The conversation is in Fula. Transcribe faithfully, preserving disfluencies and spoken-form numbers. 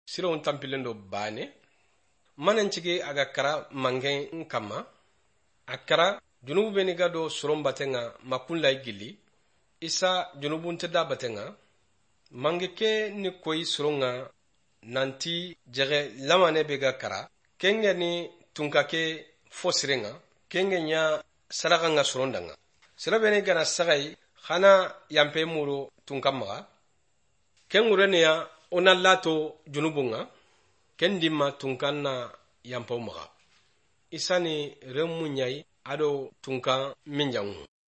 siron tampilendo bane manancige aga kara mangen kama akara junubu beni gado suron batenga makunla gili isa junubun teda batenga mangeke ni koyi suronga nanti jege lamane bega kara kenge ni tunkake fosirenga kenge nya saraka nga surondanga sirabene gana sagai khana yampe muro tunkamaga kengure ya onalato junubunga kendima tunkanna yampo maga isani remu nyai ado tunkan minjangu